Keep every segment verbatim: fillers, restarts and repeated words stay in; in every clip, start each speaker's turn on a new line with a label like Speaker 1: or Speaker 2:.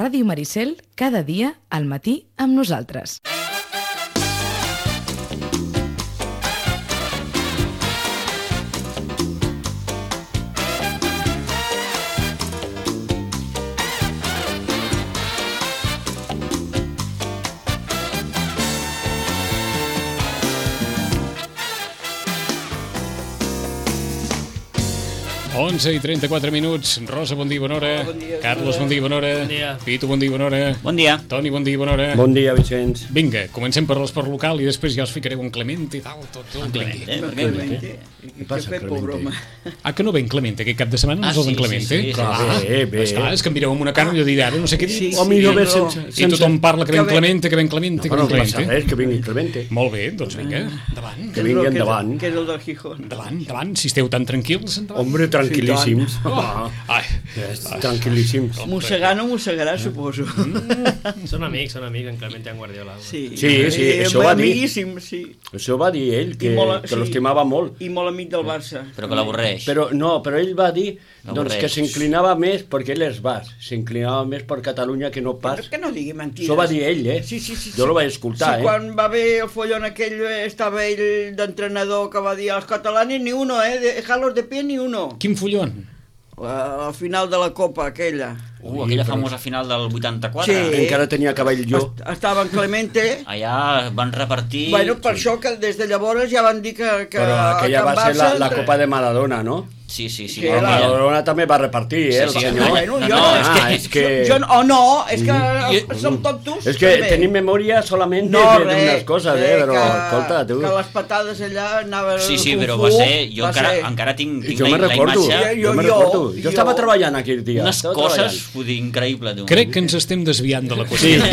Speaker 1: Ràdio Maricel, cada dia al matí amb nosaltres.
Speaker 2: onze i trenta-quatre minuts. Rosa, bon dia, bona hora.
Speaker 3: Bon dia,
Speaker 2: Carlos, bon dia, bona hora.
Speaker 3: Bon dia.
Speaker 2: Pitu, bon dia, bona hora.
Speaker 4: Bon dia.
Speaker 2: Toni, bon dia, bona hora.
Speaker 5: Bon dia, Vicenç.
Speaker 2: Vinga, comencem per l'esport local i després ja us ficaré un Clemente i tal, tot, tot.
Speaker 4: Clemente,
Speaker 3: Un
Speaker 4: per què?
Speaker 3: Clemente.
Speaker 5: Què passa,
Speaker 3: Què fet,
Speaker 5: Clemente?
Speaker 3: pobre home?
Speaker 2: Ah, que no ven Clemente aquest cap de setmana? No
Speaker 4: Ah,
Speaker 2: és el d'en
Speaker 4: sí,
Speaker 2: Clemente?
Speaker 4: sí, sí,
Speaker 2: Clar,
Speaker 5: sí, bé, bé.
Speaker 2: Esclar, és que em mireu amb una cara i jo diré ara no sé què dir.
Speaker 3: Sí,
Speaker 5: O millor bé
Speaker 3: però-
Speaker 5: sense...
Speaker 2: I tothom parla que ven
Speaker 3: Que ve-
Speaker 2: Clemente, que ven Clemente, que
Speaker 5: No, no
Speaker 2: ven
Speaker 5: passa
Speaker 2: Clemente.
Speaker 5: res, que vingui Clemente.
Speaker 2: Molt bé, doncs vinga, endavant.
Speaker 5: Que
Speaker 3: és
Speaker 5: vingui
Speaker 3: el- és el-
Speaker 5: endavant.
Speaker 3: Que és el del Gijón.
Speaker 2: Endavant, endavant, si esteu tan tranquils, endavant.
Speaker 5: Hombre, tranquil·líssims.
Speaker 2: Oh, ai,
Speaker 5: Tranquil·líssims.
Speaker 3: Mossegar no mossegarà, suposo.
Speaker 6: Són amics, són amics, en Clemente i en Guardiola.
Speaker 3: Sí,
Speaker 5: Sí, sí,
Speaker 3: Eh,
Speaker 5: això va dir.
Speaker 3: amiguíssim, sí.
Speaker 5: Això va dir ell, que,
Speaker 3: I molt-
Speaker 5: que
Speaker 3: sí.
Speaker 5: l'estimava molt.
Speaker 3: I molt amic del Barça.
Speaker 4: Però que l'avorreix.
Speaker 5: Però no, però ell va dir doncs,
Speaker 4: L'avorreix.
Speaker 5: que s'inclinava més, perquè ell és basc, s'inclinava més per Catalunya que no pas.
Speaker 3: Però que no digui mentides.
Speaker 5: Això va dir ell, eh?
Speaker 3: Sí, sí, sí.
Speaker 5: Jo
Speaker 3: sí.
Speaker 5: lo vaig escoltar,
Speaker 3: sí,
Speaker 5: eh?
Speaker 3: quan va haver el follon aquell, eh, estava ell d'entrenador que va dir als catalanes ni uno, eh? Dejarlos de pie ni uno.
Speaker 2: quin follon.
Speaker 3: La- Al final de la Copa, aquella.
Speaker 4: Uh, aquella famosa final del vuitanta-quatre.
Speaker 3: Sí.
Speaker 5: Encara tenia cabell jo.
Speaker 3: Est- Estava en Clemente.
Speaker 4: Allà van repartir...
Speaker 3: Bueno, per això que des de llavors ja van dir que... que
Speaker 5: Però aquella
Speaker 3: que
Speaker 5: va
Speaker 3: en
Speaker 5: ser la,
Speaker 3: Barça-
Speaker 5: la Copa de Maradona, no?
Speaker 4: Sí, sí, sí.
Speaker 3: Sí,
Speaker 5: Però
Speaker 3: la-
Speaker 5: Maradona també va repartir, eh, el
Speaker 4: Sí, sí,
Speaker 5: senyor?
Speaker 3: Bueno,
Speaker 4: No,
Speaker 3: jo,
Speaker 4: no,
Speaker 3: és
Speaker 5: ah,
Speaker 3: que,
Speaker 5: és que-
Speaker 3: Jo, o no, és que
Speaker 2: Mm.
Speaker 3: som tontos.
Speaker 5: És que
Speaker 3: també.
Speaker 5: tenim memòria solament
Speaker 3: No,
Speaker 5: de-
Speaker 3: res,
Speaker 5: d'unes coses, eh, però,
Speaker 3: que,
Speaker 5: escolta, tu...
Speaker 3: que les patades allà anaven
Speaker 4: Sí, sí,
Speaker 3: Kung
Speaker 4: però
Speaker 3: Fu,
Speaker 4: va ser... Jo
Speaker 3: va
Speaker 4: encara,
Speaker 3: ser-
Speaker 4: encara tinc, tinc
Speaker 5: Jo
Speaker 4: la,
Speaker 5: me
Speaker 4: la
Speaker 5: recordo,
Speaker 4: imatge...
Speaker 5: jo, me
Speaker 3: Jo-
Speaker 5: recordo.
Speaker 3: jo-
Speaker 5: Jo estava treballant aquell dia.
Speaker 4: Unes
Speaker 5: estava
Speaker 4: coses,
Speaker 5: treballant.
Speaker 4: vull dir, increïble, tu.
Speaker 2: Crec que ens estem desviant de la qüestió.
Speaker 5: Sí.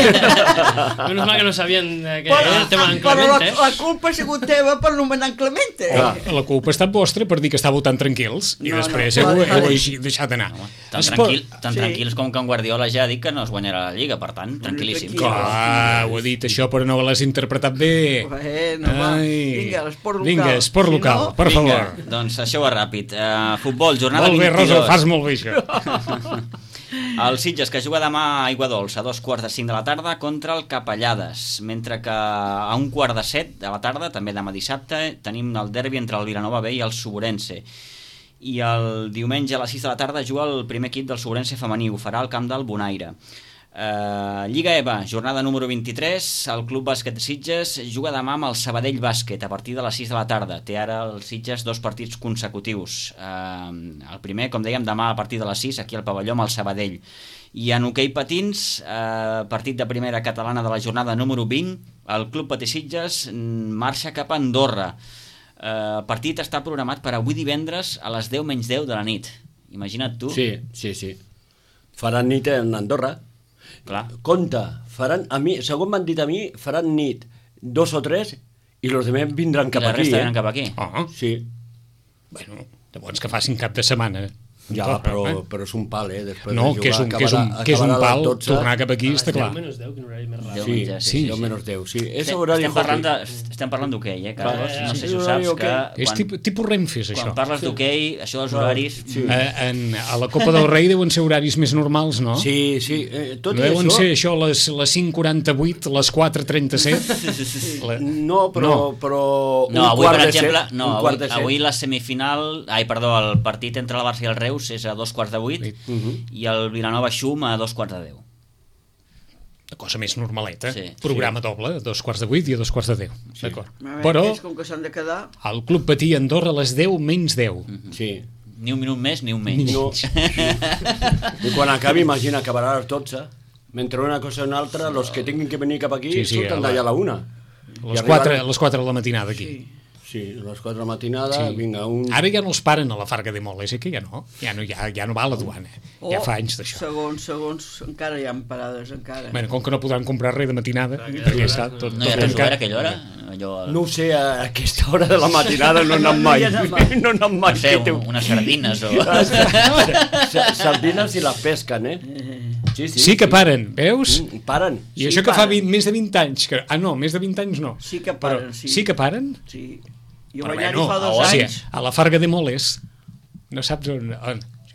Speaker 6: Menos mal que no sabien eh, que
Speaker 3: Però,
Speaker 6: era el tema d'en
Speaker 3: però la,
Speaker 6: Clemente.
Speaker 3: la culpa ha sigut teva per nomenar en Clemente.
Speaker 5: Clar.
Speaker 2: La culpa ha estat vostra per dir que estàveu tan tranquils i
Speaker 3: No,
Speaker 2: després
Speaker 3: no,
Speaker 2: heu,
Speaker 3: vale,
Speaker 2: heu
Speaker 3: vale.
Speaker 2: així deixat anar.
Speaker 4: Tan,
Speaker 2: Esport-
Speaker 4: tranquil, tan
Speaker 3: Sí.
Speaker 4: tranquils com que en Guardiola ja ha dit que no es guanyarà la Lliga, per tant, tranquil·líssims.
Speaker 3: tranquil.
Speaker 2: Clar, ho he dit això, però no l'has interpretat bé.
Speaker 3: Bueno, va. Vinga, l'esport local.
Speaker 2: Vinga, esport
Speaker 3: Si
Speaker 2: local,
Speaker 3: no,
Speaker 2: per
Speaker 4: Vinga,
Speaker 2: favor.
Speaker 4: doncs això va ràpid. Uh, futbol, jornada
Speaker 2: Molt bé,
Speaker 4: vint-i-dos.
Speaker 2: Rosa, ho fas molt bé, això.
Speaker 4: El Sitges, que juga demà a Aiguadols a dos quarts de cinc de la tarda contra el Capellades, mentre que a un quart de set de la tarda, també demà dissabte, tenim el derbi entre el Vilanova B i el Suburense. I el diumenge a les sis de la tarda juga el primer equip del Suburense femení, ho farà al camp del Bonaire. Uh, Lliga E V A, jornada número vint-i-tres, el Club Bàsquet Sitges juga demà amb el Sabadell Bàsquet a partir de les sis de la tarda. Té ara el Sitges dos partits consecutius. Uh, el primer, com dèiem, demà a partir de les sis, aquí al pavelló amb el Sabadell. I en hoquei patins, uh, partit de primera catalana de la jornada número vint, el Club Patí Sitges marxa cap a Andorra. Uh, el partit està programat per avui divendres a les deu menys deu de la nit. Imagina't tu.
Speaker 5: Sí, sí, sí. Faran nit en Andorra.
Speaker 4: Clar.
Speaker 5: Compte, faran, a mi, segons m'han dit a mi, faran nit dos o tres i els demés vindran cap
Speaker 4: I la
Speaker 5: aquí.
Speaker 4: resta
Speaker 5: eh?
Speaker 4: venen cap aquí.
Speaker 2: Oh,
Speaker 5: Sí,
Speaker 2: bueno, llavors que facin cap de setmana.
Speaker 5: ja,
Speaker 2: Tot,
Speaker 5: però,
Speaker 2: eh?
Speaker 5: però és un pal, eh? Després
Speaker 2: No,
Speaker 5: de jugar,
Speaker 2: que és un, que és un,
Speaker 5: acabarà-
Speaker 2: que és un
Speaker 5: acabarà a
Speaker 2: pal
Speaker 5: les dotze.
Speaker 2: tornar cap aquí,
Speaker 6: A les
Speaker 2: està clar.
Speaker 6: deu menys deu, quin horari més raro.
Speaker 5: Sí,
Speaker 4: Diumenge,
Speaker 5: sí,
Speaker 4: sí,
Speaker 5: deu
Speaker 4: sí.
Speaker 5: menys deu, sí. És
Speaker 4: Estem,
Speaker 5: horari
Speaker 4: estem parlant de,
Speaker 5: hockey.
Speaker 4: estem parlant d'hoquei, eh, Carlos?
Speaker 6: Clar,
Speaker 4: No
Speaker 5: sí,
Speaker 4: sé si ho
Speaker 5: horari
Speaker 4: saps,
Speaker 5: hoquei.
Speaker 4: que
Speaker 2: És
Speaker 4: quan,
Speaker 2: tipus, tipus Renfes, això.
Speaker 4: quan parles d'hoquei, això dels horaris...
Speaker 2: Eh, en, a la Copa del Rei deuen ser horaris més normals, no?
Speaker 5: Sí, sí, eh, tot
Speaker 2: No
Speaker 5: i
Speaker 2: deuen
Speaker 5: això...
Speaker 2: ser això les, les cinc quaranta-vuit, les quatre trenta-set? La...
Speaker 5: No, però,
Speaker 2: No.
Speaker 5: però
Speaker 4: No,
Speaker 5: un
Speaker 4: avui,
Speaker 5: quart
Speaker 4: per
Speaker 5: de
Speaker 4: exemple,
Speaker 5: set,
Speaker 4: no,
Speaker 5: un
Speaker 4: avui,
Speaker 5: quart de set.
Speaker 4: avui la semifinal... Ai, perdó, el partit entre el Barça i el Reus és a dos quarts de vuit i el Vilanova Xum a dos quarts de deu.
Speaker 2: Una cosa més normaleta.
Speaker 4: Sí.
Speaker 2: Programa doble, a dos quarts de vuit i a dos quarts de deu. D'acord.
Speaker 3: A veure,
Speaker 2: Però
Speaker 3: és com que s'han de quedar...
Speaker 2: el Club Patí Andorra a les deu menys deu.
Speaker 5: Sí.
Speaker 4: Ni un minut més ni un menys.
Speaker 5: No. I quan acabi, imagina, acabarà a les dotze. Mentre una cosa i una altra, els que tinguin que venir cap aquí
Speaker 2: Sí, sí,
Speaker 5: surten
Speaker 2: a la-
Speaker 5: d'allà a la una.
Speaker 2: Les
Speaker 5: I
Speaker 2: quatre,
Speaker 5: arriben-
Speaker 2: les quatre de la matinada aquí.
Speaker 3: Sí.
Speaker 5: Sí, a les quatre de la matinada,
Speaker 2: Sí.
Speaker 5: vinga, un...
Speaker 2: Ara ja no els paren a la Farga de Moles, eh, que ja no. Ja no, ja, ja no va a la duana. Ja
Speaker 3: Oh,
Speaker 2: fa anys d'això.
Speaker 3: Segons, segons, encara hi ha parades, encara.
Speaker 2: Bueno, com que no podran comprar res de matinada,
Speaker 6: Clar,
Speaker 2: perquè
Speaker 6: ja
Speaker 2: està
Speaker 6: no-
Speaker 2: tot,
Speaker 4: No hi ha
Speaker 2: tot
Speaker 4: res
Speaker 2: tancat.
Speaker 4: obert a aquella hora? Allò,
Speaker 5: No ho sé, a aquesta hora de la matinada no he anat mai.
Speaker 3: No hi ha anat mai.
Speaker 5: No he anat mai.
Speaker 4: no sé,
Speaker 5: que té-
Speaker 4: unes sardines o...
Speaker 5: Sa- Sardines i la pesquen, eh? Sí, sí.
Speaker 2: Sí que paren, veus?
Speaker 5: Mm, Paren.
Speaker 2: I
Speaker 3: Sí,
Speaker 2: això que fa
Speaker 3: paren.
Speaker 2: vint, més de vint anys. Que... Ah, no, més de vint anys no.
Speaker 3: Sí que
Speaker 2: Però
Speaker 3: paren, sí.
Speaker 2: sí que paren?
Speaker 3: Sí. Jo
Speaker 2: Però
Speaker 3: vaig anar-hi fa
Speaker 2: a,
Speaker 3: dos
Speaker 2: o sigui,
Speaker 3: anys.
Speaker 2: a la Farga de Moles, no saps on... on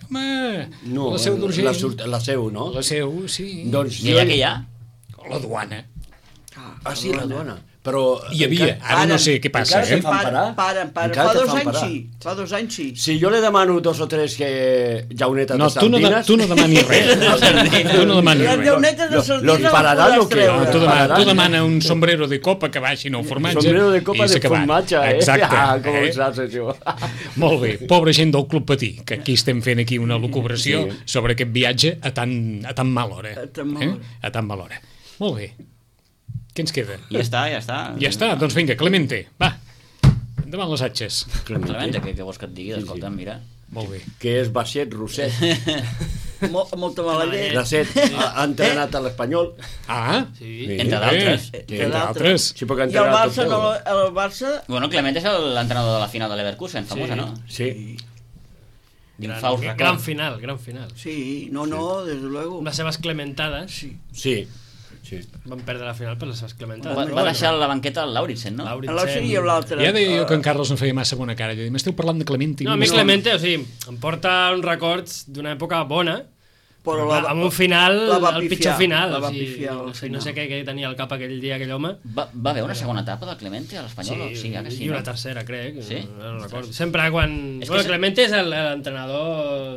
Speaker 2: Home,
Speaker 5: No,
Speaker 2: la seu d'Urgell.
Speaker 5: La, surt- la seu, no?
Speaker 2: La seu, sí.
Speaker 5: Doncs
Speaker 4: I allà què hi ha?
Speaker 2: La duana.
Speaker 5: Ah, sí, la duana. Però...
Speaker 2: Hi havia, ara no sé què passa,
Speaker 5: encara
Speaker 2: eh?
Speaker 5: se'n fan parar?
Speaker 3: Paren, paren.
Speaker 5: Encara
Speaker 3: Fa
Speaker 5: te
Speaker 3: dos
Speaker 5: fan
Speaker 3: anys
Speaker 5: parar.
Speaker 3: sí. Fa dos anys sí.
Speaker 5: Si jo le demano dos o tres que llaunetes
Speaker 2: No,
Speaker 5: de
Speaker 2: tu no, de,
Speaker 5: sardines...
Speaker 2: tu no demanis res. Tu no demanis
Speaker 3: Les
Speaker 2: res.
Speaker 3: llaunetes de
Speaker 5: Los-
Speaker 3: sardina
Speaker 5: los
Speaker 3: les
Speaker 5: pararan
Speaker 3: podràs
Speaker 5: o què?
Speaker 3: treure.
Speaker 2: No, tu, demana,
Speaker 5: Pararan.
Speaker 2: tu demana un sombrero de copa que baixin el formatge
Speaker 5: Sombrero de copa
Speaker 2: i
Speaker 5: de
Speaker 2: s'ha acabat.
Speaker 5: formatge, eh?
Speaker 2: Exacte.
Speaker 5: Ah, com
Speaker 2: eh?
Speaker 5: ho saps, això?
Speaker 2: Molt bé, pobra gent del Club Patí, que aquí estem fent aquí una lucubració
Speaker 5: Sí.
Speaker 2: sobre aquest viatge a tan, a tan mal hora.
Speaker 3: A tan mal
Speaker 2: eh?
Speaker 3: hora.
Speaker 2: A tan mal hora. Molt bé. Què ens queda?
Speaker 4: Ja està, ja està.
Speaker 2: Ja està, doncs vinga, Clemente, va. Endavant les atxes.
Speaker 4: Clemente, què, què vols que et digui? Escolta, mira.
Speaker 2: Molt bé.
Speaker 5: Que és baixet, rosset.
Speaker 3: Mol, molta mala llet.
Speaker 5: Bracet, ha, ha entrenat a l'Espanyol.
Speaker 2: Ah,
Speaker 6: Sí.
Speaker 5: Sí.
Speaker 4: Entre d'altres.
Speaker 2: Eh,
Speaker 3: Entre
Speaker 2: entre d'altres.
Speaker 5: Sí, perquè ha
Speaker 3: I el
Speaker 5: entrenat
Speaker 3: Barça,
Speaker 5: tot
Speaker 3: no,
Speaker 5: Déu.
Speaker 3: el Barça...
Speaker 4: Bueno, Clemente és l'entrenador de la final de l'Everkusen, famosa,
Speaker 6: Sí.
Speaker 4: no?
Speaker 5: Sí.
Speaker 4: D'infaust
Speaker 6: Gran,
Speaker 4: record.
Speaker 6: gran final, gran final.
Speaker 3: Sí, no, no, desde luego.
Speaker 6: Amb les seves clementades,
Speaker 3: Sí.
Speaker 5: Sí. Sí.
Speaker 6: van perdre la final per les seves clementades.
Speaker 4: Va,
Speaker 6: però
Speaker 4: va
Speaker 6: bueno,
Speaker 4: deixar la banqueta al Lauritsen, no?
Speaker 6: Lauritsen.
Speaker 3: L'altre i l'altre.
Speaker 2: Ja deia jo que en Carlos no feia massa bona cara. Jo dic, m'esteu parlant de Clemente.
Speaker 6: No, a mi Clemente, o sigui, em porta uns records d'una època bona,
Speaker 3: Però
Speaker 6: la, amb un final,
Speaker 3: la va
Speaker 6: el
Speaker 3: pifiar,
Speaker 6: pitjor final.
Speaker 3: la va
Speaker 6: o sigui,
Speaker 3: pifiar al
Speaker 6: o sigui, no
Speaker 3: final.
Speaker 6: sé què, què tenia al cap aquell dia aquell home.
Speaker 4: Va, va haver una segona etapa del Clemente a l'Espanyol? Sí, ja que sí,
Speaker 6: i una
Speaker 4: no?
Speaker 6: tercera, crec.
Speaker 4: Sí?
Speaker 6: No, no recordo. Sempre quan...
Speaker 4: És que
Speaker 6: Bueno,
Speaker 4: és-
Speaker 6: Clemente és el- l'entrenador...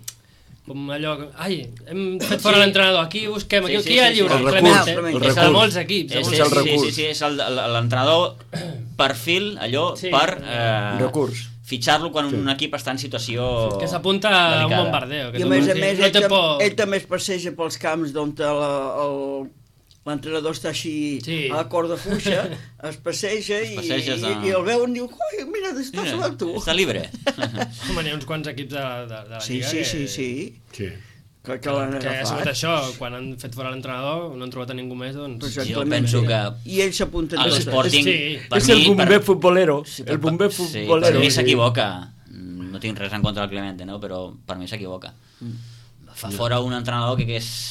Speaker 6: Com allò... Ai, hem fet fora
Speaker 4: Sí.
Speaker 6: l'entrenador, aquí busquem, aquí,
Speaker 4: Sí, sí,
Speaker 6: aquí hi ha
Speaker 4: sí, sí.
Speaker 6: lliure,
Speaker 5: El recurs,
Speaker 6: Clemente.
Speaker 3: el
Speaker 6: És
Speaker 5: recurs.
Speaker 6: de molts equips. de
Speaker 4: És,
Speaker 6: molts
Speaker 4: és,
Speaker 5: el
Speaker 6: equips.
Speaker 4: sí,
Speaker 5: recurs.
Speaker 4: sí, sí, és el- el- l'entrenador perfil, allò,
Speaker 6: Sí.
Speaker 4: per eh,
Speaker 5: Recurs.
Speaker 4: fitxar-lo quan un equip està en situació
Speaker 6: Que s'apunta a un
Speaker 4: delicada.
Speaker 6: bombardeo. Que
Speaker 3: I a
Speaker 6: no-
Speaker 3: més a
Speaker 6: sí,
Speaker 3: més,
Speaker 6: no
Speaker 3: ell,
Speaker 6: té
Speaker 3: tam-
Speaker 6: por.
Speaker 3: ell també es passeja pels camps d'on el- el- l'entrenador està així
Speaker 6: Sí.
Speaker 3: a la corda fluixa, es passeja,
Speaker 4: Es passeja
Speaker 3: i,
Speaker 4: de-
Speaker 3: i, i el veuen i diu, ui, mira, estàs
Speaker 4: Mira,
Speaker 3: sobre tu.
Speaker 4: està libre.
Speaker 6: Home, n'hi ha uns quants equips de, de, de la
Speaker 3: Sí,
Speaker 6: Lliga
Speaker 3: sí,
Speaker 6: que,
Speaker 3: sí, sí,
Speaker 5: Sí.
Speaker 3: que, que l'han
Speaker 6: que ha sigut
Speaker 3: agafat.
Speaker 6: això, quan han fet fora l'entrenador, no han trobat a ningú més, doncs...
Speaker 3: Pues
Speaker 4: Jo
Speaker 3: exactament.
Speaker 4: penso que
Speaker 3: I ell s'apunta en
Speaker 4: a
Speaker 3: tot.
Speaker 4: l'Sporting,
Speaker 6: Sí.
Speaker 4: per
Speaker 5: És
Speaker 4: mi...
Speaker 5: el bomber
Speaker 4: per,
Speaker 5: futbolero. El bomber
Speaker 4: sí, per
Speaker 5: futbolero.
Speaker 4: mi s'equivoca. No tinc res en contra del Clemente, no? Però per mi s'equivoca.
Speaker 3: Mm.
Speaker 4: Fa fora un entrenador que, que és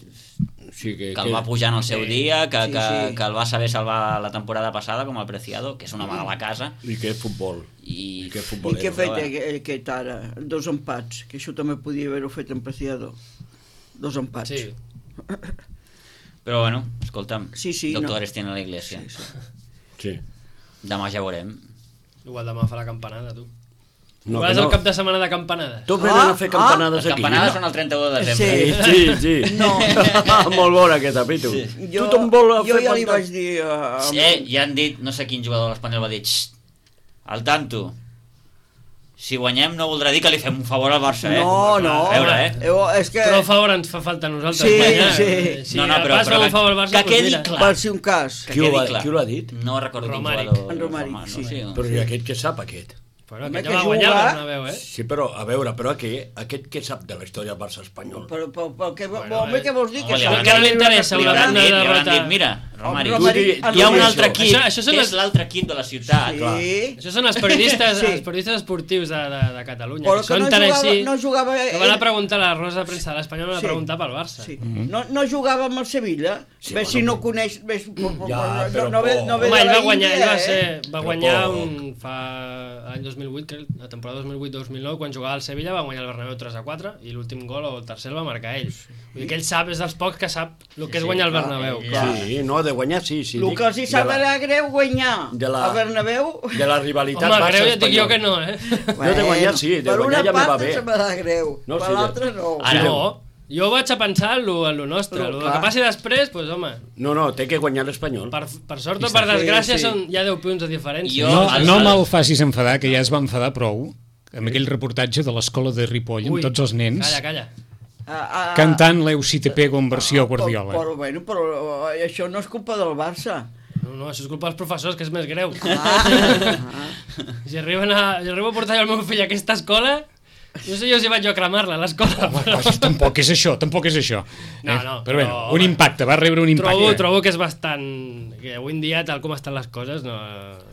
Speaker 5: Sí, que,
Speaker 4: que el va pujar en el seu dia, que,
Speaker 3: Sí,
Speaker 4: que,
Speaker 3: sí.
Speaker 4: que el va saber salvar la temporada passada com el Preciado, que és un home de la casa
Speaker 5: I que és futbol.
Speaker 4: i,
Speaker 5: I que és
Speaker 3: I
Speaker 5: futbolero.
Speaker 3: què ha fet
Speaker 4: Però,
Speaker 3: aquest, aquest ara? Dos empats, que això també podia haver-ho fet en Preciado. Dos empats.
Speaker 6: Sí,
Speaker 4: però bueno, escolta'm,
Speaker 3: Sí, sí,
Speaker 4: doctores
Speaker 3: no.
Speaker 4: tienen la iglesia.
Speaker 3: Sí, sí.
Speaker 5: Sí.
Speaker 4: Demà ja veurem.
Speaker 6: igual demà fa la campanada, tu.
Speaker 5: No,
Speaker 6: igual
Speaker 5: que
Speaker 6: és
Speaker 5: no.
Speaker 6: el cap de setmana de campanades.
Speaker 5: Tots venen
Speaker 3: Ah,
Speaker 5: a fer
Speaker 3: ah,
Speaker 5: campanades
Speaker 4: Les
Speaker 5: aquí.
Speaker 4: campanades són el trenta-u de desembre.
Speaker 5: Sí, sí, sí.
Speaker 3: No.
Speaker 5: Molt bona aquesta, Pitu.
Speaker 3: Jo,
Speaker 5: Tothom vol
Speaker 3: jo
Speaker 5: fer
Speaker 3: ja li
Speaker 5: pantalla.
Speaker 3: vaig dir... Uh,
Speaker 4: Sí, eh, ja han dit, no sé quin jugador de l'Espanyol va dir, "Xxt, al tanto, si guanyem no voldrà dir que li fem un favor al Barça, eh?
Speaker 3: No, no.
Speaker 4: A veure, eh?
Speaker 3: Eh, és que...
Speaker 6: Però el favor ens fa falta a nosaltres.
Speaker 3: Sí,
Speaker 6: guanyar.
Speaker 3: sí.
Speaker 6: Si
Speaker 4: No, no,
Speaker 6: el
Speaker 4: però-
Speaker 6: Barça
Speaker 4: però
Speaker 6: fa
Speaker 4: que-
Speaker 6: un favor al Barça,
Speaker 4: que
Speaker 6: doncs
Speaker 4: quedi
Speaker 6: mira.
Speaker 4: clar.
Speaker 3: Per si un cas.
Speaker 4: Que
Speaker 5: Qui ho
Speaker 4: quedi
Speaker 5: va-
Speaker 4: clar.
Speaker 5: qui ho ha dit?
Speaker 4: No recordo
Speaker 6: Romàric.
Speaker 4: quin jugador.
Speaker 3: En Romàric,
Speaker 4: Roma-
Speaker 3: sí.
Speaker 4: sí.
Speaker 5: Però i aquest què sap, aquest?
Speaker 6: Però
Speaker 3: Home,
Speaker 6: que
Speaker 3: que
Speaker 6: ja va guanyar el
Speaker 3: jugar-
Speaker 6: Bernabéu, eh?
Speaker 5: Sí, però, a veure, però aquí, aquest què sap de la història del Barça espanyol?
Speaker 3: Però, però, però què,
Speaker 6: Bueno,
Speaker 3: home,
Speaker 6: eh,
Speaker 3: què vols dir?
Speaker 4: home,
Speaker 3: Que
Speaker 4: li
Speaker 3: sap
Speaker 4: hauran
Speaker 3: que
Speaker 6: dit-
Speaker 3: li
Speaker 6: interessa
Speaker 4: Li
Speaker 6: una-
Speaker 4: hauran
Speaker 6: una
Speaker 4: dit, li hauran
Speaker 6: derrota.
Speaker 4: dit, mira, Romàric,
Speaker 3: Romàric,
Speaker 5: Tu di-
Speaker 3: en
Speaker 4: hi ha un
Speaker 3: Romàric.
Speaker 4: altre equip,
Speaker 6: Això- això són
Speaker 4: que
Speaker 6: les-
Speaker 4: és l'altre equip de la ciutat.
Speaker 3: Sí.
Speaker 6: Això són els periodistes,
Speaker 3: Sí.
Speaker 6: els periodistes esportius de, de, de Catalunya.
Speaker 3: Però
Speaker 6: que
Speaker 3: que
Speaker 6: són
Speaker 3: no
Speaker 6: tan
Speaker 3: jugava,
Speaker 6: així,
Speaker 3: no jugava...
Speaker 6: que van a preguntar a la rosa de premsa de l'Espanyol, van a
Speaker 3: Sí.
Speaker 6: preguntar pel Barça.
Speaker 3: Sí. No, no jugava amb el Sevilla.
Speaker 5: Sí,
Speaker 3: Ves
Speaker 5: bueno,
Speaker 3: si no
Speaker 5: però-
Speaker 3: coneix... Ves,
Speaker 5: Ja, però
Speaker 3: no, no, ve,
Speaker 5: poc.
Speaker 3: no ve
Speaker 6: Home,
Speaker 3: de
Speaker 6: ell
Speaker 3: la
Speaker 6: va guanyar,
Speaker 3: Índia,
Speaker 6: ell va,
Speaker 3: eh?
Speaker 6: ser, va
Speaker 5: Però
Speaker 6: guanyar
Speaker 5: poc.
Speaker 6: un, fa l'any dos mil vuit, crec, la temporada dos mil vuit dos mil nou, quan jugava al Sevilla va guanyar el Bernabéu tres a quatre i l'últim gol o el tercer el va marcar ell. Vull dir que ell sap, és dels pocs que sap el que és
Speaker 4: sí,
Speaker 6: guanyar el
Speaker 3: clar,
Speaker 6: Bernabéu.
Speaker 3: clar.
Speaker 5: Sí, no, de guanyar sí. sí
Speaker 3: El
Speaker 5: dic,
Speaker 3: que els hi
Speaker 5: de
Speaker 3: sabrà
Speaker 5: la-
Speaker 3: greu guanyar
Speaker 5: de la-
Speaker 3: a Bernabéu...
Speaker 5: De la rivalitat
Speaker 6: Home, greu ja et dic jo
Speaker 5: Barça-Espanyol.
Speaker 6: que no, eh?
Speaker 5: Jo de guanyar sí, de
Speaker 3: per
Speaker 5: guanyar
Speaker 3: una
Speaker 5: ja me va
Speaker 3: part
Speaker 5: bé.
Speaker 3: se m'ha greu,
Speaker 5: No,
Speaker 3: per
Speaker 5: sí, de-
Speaker 3: l'altra no.
Speaker 6: Ah,
Speaker 5: Sí,
Speaker 6: no. Jo vaig a pensar en lo, en lo nostre.
Speaker 3: Però,
Speaker 6: El
Speaker 3: clar.
Speaker 6: que passi després, doncs, home,
Speaker 5: No, no, té que guanyar l'Espanyol.
Speaker 6: per, per sort o per desgràcia
Speaker 3: sí.
Speaker 6: són ja deu punts de diferència.
Speaker 4: Jo-
Speaker 2: No,
Speaker 4: el-
Speaker 2: no
Speaker 4: el-
Speaker 2: me'l facis enfadar, que ja es va enfadar prou amb aquell reportatge de l'escola de Ripoll amb
Speaker 6: Ui,
Speaker 2: tots els nens
Speaker 6: Calla, calla.
Speaker 3: Ah, ah,
Speaker 2: cantant l'Eu si te pego en versió Guardiola.
Speaker 3: Però, però, bueno, però eh, això no és culpa del Barça.
Speaker 6: No, no, això és culpa dels professors, que és més greu.
Speaker 3: Ah,
Speaker 6: Si arriben a, si arribo a portar jo el meu fill a aquesta escola, no sé jo si vaig jo a cremar-la, a l'escola. Però...
Speaker 2: Però tampoc és això, tampoc és això.
Speaker 6: No, no,
Speaker 2: però, bueno,
Speaker 6: però,
Speaker 2: un
Speaker 6: home,
Speaker 2: impacte, va rebre un impacte.
Speaker 6: Trobo, trobo que és bastant... Que avui en dia, tal com estan les coses, no...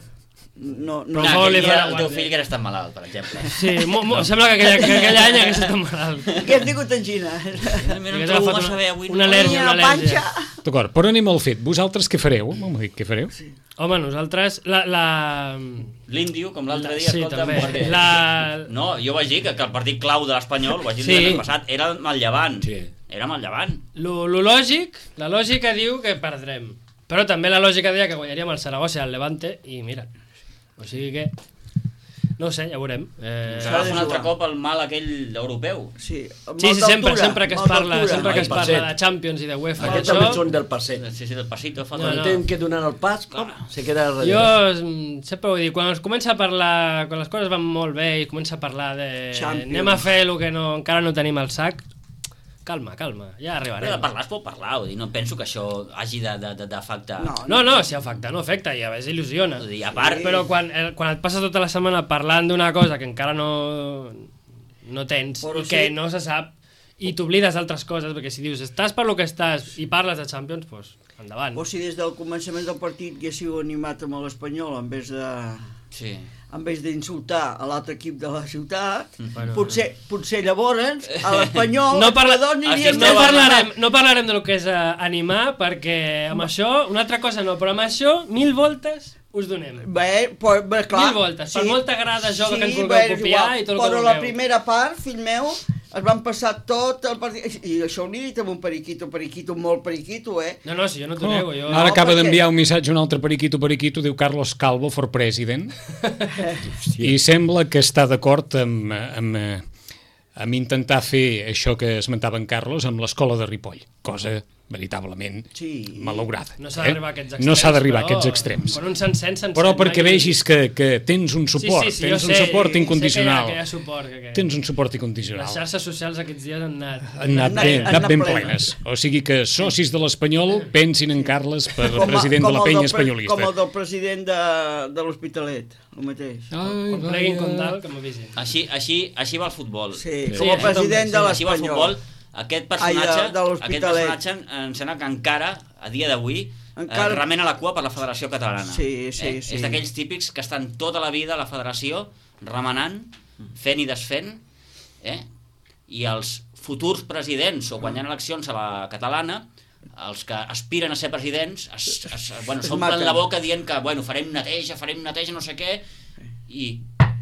Speaker 3: No, no.
Speaker 6: Però
Speaker 4: No,
Speaker 6: com li
Speaker 4: aquell
Speaker 6: farà
Speaker 4: dia el teu
Speaker 6: guàrdia?
Speaker 4: fill que era estat malalt, per exemple.
Speaker 6: Sí, mo, mo, sembla que aquell, que aquell any hagués estat malalt.
Speaker 3: Què has tingut angina?
Speaker 4: No em
Speaker 6: Hagués
Speaker 4: trobo
Speaker 6: agafat
Speaker 4: massa
Speaker 6: una,
Speaker 4: bé avui.
Speaker 6: una al·lèrgia, una al·lèrgia.
Speaker 2: D'acord, però anem al fet. Vosaltres què fareu? M'ho dit, què fareu? Sí.
Speaker 6: Home, nosaltres... La, la...
Speaker 4: L'Índio, com l'altre dia,
Speaker 6: Sí,
Speaker 4: escolta...
Speaker 6: també.
Speaker 4: perquè-
Speaker 6: La...
Speaker 4: No, jo vaig dir que, que el partit clau de l'Espanyol, ho vaig dir
Speaker 6: Sí.
Speaker 4: l'any passat, era el Llevant.
Speaker 5: Sí.
Speaker 4: Era amb el Llevant.
Speaker 6: Lo, lo lògic, la lògica diu que perdrem. Però també la lògica deia que guanyaríem el Saragossa i el Levante, i mira, o sigui que... No ho sé, ja ho veurem. Eh...
Speaker 4: S'agafa
Speaker 3: de
Speaker 4: un altre
Speaker 3: jugar.
Speaker 4: cop el mal aquell europeu.
Speaker 3: Sí,
Speaker 6: Sí, sí, sempre, sempre que es parla, sempre que es
Speaker 5: el
Speaker 6: parla
Speaker 5: passet.
Speaker 6: de Champions i de UEFA, i
Speaker 5: Aquests
Speaker 6: això,
Speaker 5: també són del passet.
Speaker 4: Sí, sí, del pasito. Fa
Speaker 6: No,
Speaker 5: Quan
Speaker 6: no.
Speaker 5: tenen que donar el pas, com, se queda darrere.
Speaker 6: jo mm, sempre ho dic, quan es comença a parlar, quan les coses van molt bé i es comença a parlar de
Speaker 3: Champions.
Speaker 6: anem a fer el que no, encara no tenim al sac, calma, calma, ja
Speaker 4: Però de
Speaker 6: arribarem.
Speaker 4: parlar es pot parlar, vull dir, no penso que això hagi de- de- de- d'afectar.
Speaker 3: No,
Speaker 6: No, no, si afecta, no afecta, i a vegades il·lusiona.
Speaker 4: Vull dir, a part...
Speaker 6: Però quan, eh, quan et passes tota la setmana parlant d'una cosa que encara no, no tens
Speaker 3: Però
Speaker 6: i que
Speaker 3: sí.
Speaker 6: no se sap i t'oblides d'altres coses, perquè si dius estàs per lo que estàs i parles de Champions, doncs endavant.
Speaker 3: O si des del començament del partit haguéssiu animat amb l'Espanyol en vez de...
Speaker 4: Sí.
Speaker 3: en vez d'insultar a l'altre equip de la ciutat,
Speaker 6: Bueno,
Speaker 3: potser, potser llavors a l'Espanyol
Speaker 6: No, parla,
Speaker 3: els jugadors anirien
Speaker 6: no,
Speaker 3: més
Speaker 6: parlarem,
Speaker 3: animats.
Speaker 6: no parlarem del que és uh, animar, perquè amb això, una altra cosa no, però amb això, mil voltes us donem.
Speaker 3: Bé, però, bé, clar.
Speaker 6: Mil voltes, per molta grada joc que ens vulgueu
Speaker 3: bé, és
Speaker 6: copiar
Speaker 3: igual,
Speaker 6: i tot el que
Speaker 3: però la
Speaker 6: vulgueu.
Speaker 3: primera part, fill meu, es van passar tot el partit... I això ho he dit amb un periquito, periquito, molt periquito, eh?
Speaker 6: No, no, si jo no t'ho nego, jo...
Speaker 2: Ara
Speaker 3: No,
Speaker 2: acaba
Speaker 3: perquè-
Speaker 2: d'enviar un missatge un altre periquito periquito, diu Carlos Calvo for president, i sembla que està d'acord amb, amb, amb intentar fer això que esmentava en Carlos amb l'escola de Ripoll, cosa veritablement
Speaker 3: Sí.
Speaker 2: malaurada.
Speaker 6: No s'ha d'arribar a aquests extrems.
Speaker 2: No s'ha d'arribar a
Speaker 6: però
Speaker 2: aquests extrems.
Speaker 6: Quan un s'encén, s'encén.
Speaker 2: Però perquè
Speaker 6: mai-
Speaker 2: vegis que, que tens un suport,
Speaker 6: sí, sí, sí,
Speaker 2: tens
Speaker 6: jo
Speaker 2: un
Speaker 6: sé,
Speaker 2: suport
Speaker 6: sé
Speaker 2: incondicional.
Speaker 6: Que hi ha, que hi ha suport. Que, que...
Speaker 2: Tens un suport incondicional.
Speaker 6: Les xarxes socials aquests dies han anat...
Speaker 2: Han anat,
Speaker 3: Han
Speaker 2: ben,
Speaker 3: anat-
Speaker 2: han anat ben
Speaker 3: han anat
Speaker 2: plenes. O sigui que socis de l'Espanyol pensin en Carles per
Speaker 3: Com a-
Speaker 2: president de
Speaker 3: com
Speaker 2: la
Speaker 3: el
Speaker 2: penya
Speaker 3: del pre-
Speaker 2: espanyolista.
Speaker 3: Com el del president de, de l'Hospitalet, el mateix.
Speaker 2: Ai,
Speaker 6: Quan pleguin
Speaker 2: vaja.
Speaker 6: com tal, que m'avisin.
Speaker 4: Així, així, així va el futbol.
Speaker 3: Sí,
Speaker 6: Sí,
Speaker 3: com a
Speaker 6: això
Speaker 3: president
Speaker 6: també,
Speaker 3: de
Speaker 6: sí.
Speaker 4: Així va el
Speaker 3: l'Espanyol.
Speaker 4: futbol. Aquest personatge,
Speaker 3: Ai, de- de l'Hospitalet.
Speaker 4: aquest personatge em sembla que encara, a dia d'avui,
Speaker 3: Encara-
Speaker 4: eh, remena la cua per la Federació Catalana.
Speaker 3: Sí, sí,
Speaker 4: eh?
Speaker 3: sí.
Speaker 4: És d'aquells típics que estan tota la vida a la Federació remenant, fent i desfent, eh? I els futurs presidents, o quan hi ha eleccions a la catalana, els que aspiren a ser presidents es, es, bueno,
Speaker 3: Es
Speaker 4: s'omplen
Speaker 3: maten.
Speaker 4: la boca dient que bueno, farem neteja, farem neteja, no sé què, i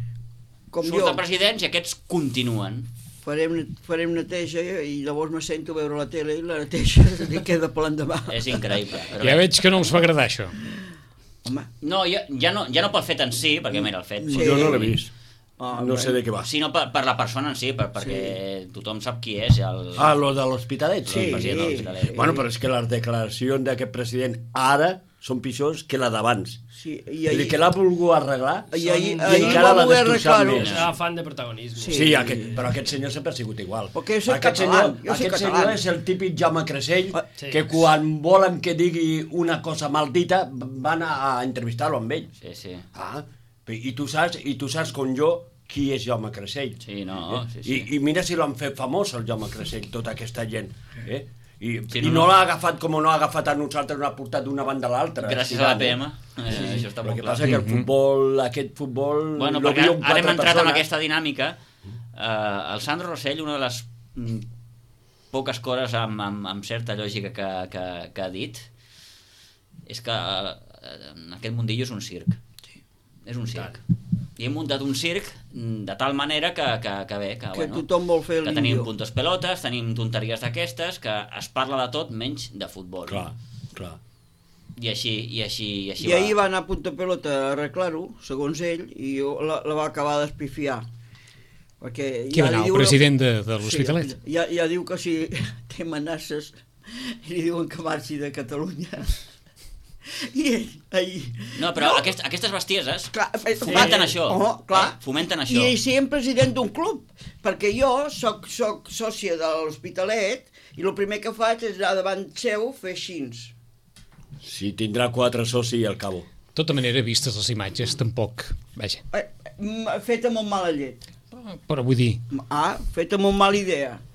Speaker 3: Com jo,
Speaker 4: surten presidents i aquests continuen.
Speaker 3: farem, farem neteja i llavors me sento a veure la tele i la neteja li queda per l'endemà.
Speaker 4: És increïble. Però
Speaker 2: Ja
Speaker 4: bé.
Speaker 2: veig que no us va agradar això.
Speaker 3: Home,
Speaker 4: No, ja, ja no, ja no pel fet en si, perquè mira, el fet...
Speaker 3: Sí.
Speaker 5: Jo no l'he vist.
Speaker 3: ah,
Speaker 5: No sé de què va.
Speaker 4: Sinó per, per la persona en si, per, perquè tothom sap qui és el,
Speaker 5: Ah, lo de l'Hospitalet?
Speaker 3: Sí.
Speaker 4: el president de l'Hospitalet.
Speaker 3: sí.
Speaker 5: Bueno, però és que les declaracions d'aquest president ara són pitjors que la d'abans.
Speaker 3: sí, i
Speaker 5: Vull dir
Speaker 3: ahir,
Speaker 5: que l'ha volgut arreglar
Speaker 3: i ahir,
Speaker 6: Són-
Speaker 3: ahir
Speaker 5: encara
Speaker 3: va
Speaker 5: l'ha
Speaker 3: voler
Speaker 5: destrossat
Speaker 3: arreglar-ho.
Speaker 5: més.
Speaker 6: Era fan de protagonisme.
Speaker 3: Sí.
Speaker 5: Sí, aquest, però aquest senyor sempre ha sigut igual.
Speaker 3: Perquè jo soc
Speaker 5: aquest
Speaker 3: català,
Speaker 5: senyor,
Speaker 3: jo soc
Speaker 5: aquest
Speaker 3: català.
Speaker 5: senyor és el típic Jaume Creixell,
Speaker 3: Ah,
Speaker 6: sí.
Speaker 5: que quan volen que digui una cosa maldita van a, a entrevistar-lo amb ell.
Speaker 4: Sí, sí.
Speaker 5: Ah, i tu saps, i tu saps com jo qui és Jaume Creixell.
Speaker 4: Sí, no, sí, sí.
Speaker 5: I, I mira si l'han fet famós, el Jaume Creixell, tota aquesta gent. Eh? I,
Speaker 4: Sí,
Speaker 5: i
Speaker 4: no,
Speaker 5: no,
Speaker 4: no.
Speaker 5: l'ha agafat com no ha agafat a nosaltres, no ha portat d'una banda a l'altra.
Speaker 4: Gràcies
Speaker 5: estirant,
Speaker 4: a l'A P M.
Speaker 5: eh?
Speaker 4: Eh, això està
Speaker 5: Però
Speaker 4: molt
Speaker 5: que
Speaker 4: clar.
Speaker 5: passa que el futbol, aquest futbol...
Speaker 4: Bueno,
Speaker 5: lo
Speaker 4: perquè
Speaker 5: viuen
Speaker 4: ara hem
Speaker 5: quatre
Speaker 4: entrat en
Speaker 5: persones.
Speaker 4: aquesta dinàmica. Uh, el Sandro Rossell, una de les mm, poques coses amb, amb, amb certa lògica que, que, que ha dit, és que uh, en aquest mundillo és un circ. Sí. És un circ. I hem muntat un circ mm, de tal manera que, que, que bé, que,
Speaker 3: que
Speaker 4: bueno,
Speaker 3: tothom vol fer
Speaker 4: que tenim
Speaker 3: l'índio.
Speaker 4: puntos pelotes, tenim tonteries d'aquestes, que es parla de tot menys de futbol.
Speaker 5: Clar, clar.
Speaker 4: I així, i així, i així
Speaker 3: I ahir va anar a punta pelota a arreglar-ho, segons ell, i jo la, la va acabar d'espifiar. Perquè
Speaker 2: Qui va anar, el
Speaker 3: diu una-
Speaker 2: president de, de l'Hospitalet?
Speaker 3: Sí, ja, ja diu que si té amenaces li diuen que marxi de Catalunya. I ell, ahir...
Speaker 4: No, però aquest, aquestes bestieses
Speaker 3: Clar, eh,
Speaker 4: fomenten
Speaker 3: clar,
Speaker 4: això.
Speaker 3: oh, clar.
Speaker 4: Eh? Fomenten
Speaker 3: I
Speaker 4: això.
Speaker 3: ell sent president d'un club, perquè jo soc, soc sòcia de l'Hospitalet i el primer que faig és anar davant seu fer aixins.
Speaker 5: Si tindrà quatre socis al cabo.
Speaker 2: De tota manera, vistes les imatges, tampoc... Vaja,
Speaker 3: Eh, m- fet amb un mala llet.
Speaker 2: però vull dir...
Speaker 3: Ah, fet amb una mala idea.